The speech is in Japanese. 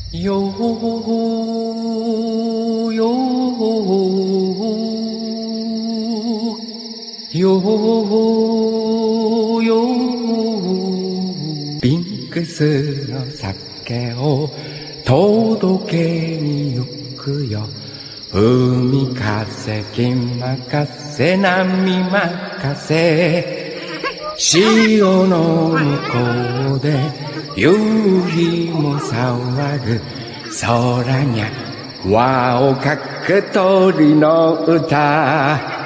よーよーよーよーリンクスの酒を届けに行くよ。海風気任せ波任せ、潮の向こうで夕日も騒ぐ。空にゃ輪をかく鳥の歌。